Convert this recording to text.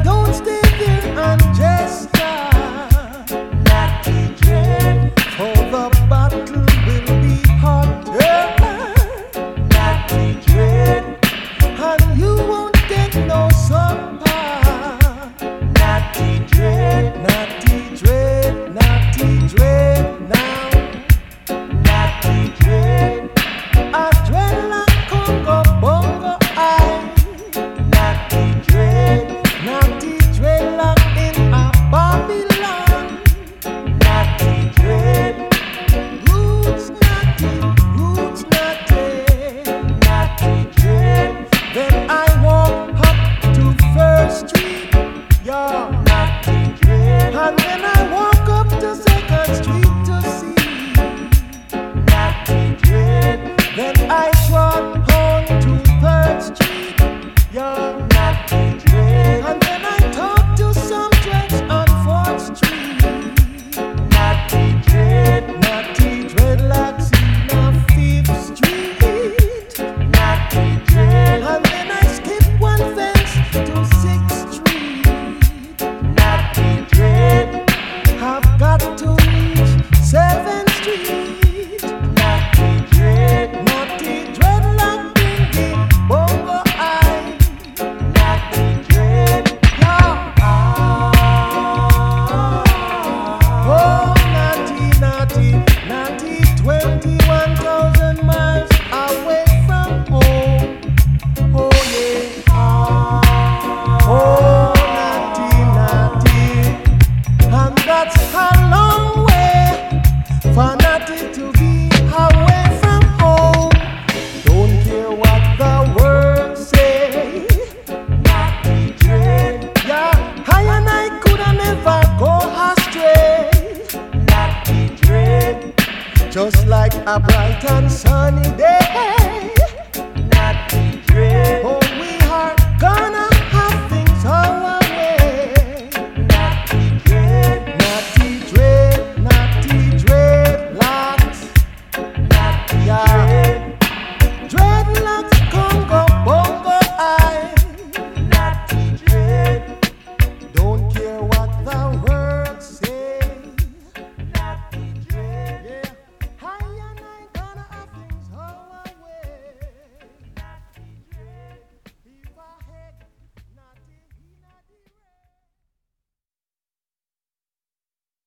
don't stay there and just stop. Natty Dread, For the battle will be hotter, Natty Dread, and you won't get no supper. Natty Dread, Natty dread, natty dread now. Natty Dread, A dreadlock Congo bongo eye. Natty Dread, Natty dreadlock in a Babylon. Natty Dread, Roots natty, Natty Dread, Then I walk up to First Street, yeah. Natty Dread, And then I walk up to Second Street to see. Natty Dread, Then I trot on to Third Street, yeah. Natty Dread, And then I talk to some dreads on Fourth Street. Natty Dread, Natty dreadlocks in a Fifth Street. Natty Dread, And then I skip one fence to Sixth Street. Natty Dread, I've got to reach 7th Street. Natty Dread, Natty dreadlock in the bongo eye. Natty Dread, Yeah. Oh, natty, natty, natty, 21,000 miles away from home. Oh, yeah. Oh, natty, natty. And that's a long way for natty to be away from home. Don't care what the world say. Natty Dread, Yeah, I and I coulda never go astray. Natty Dread, Just like a bright and sunny day.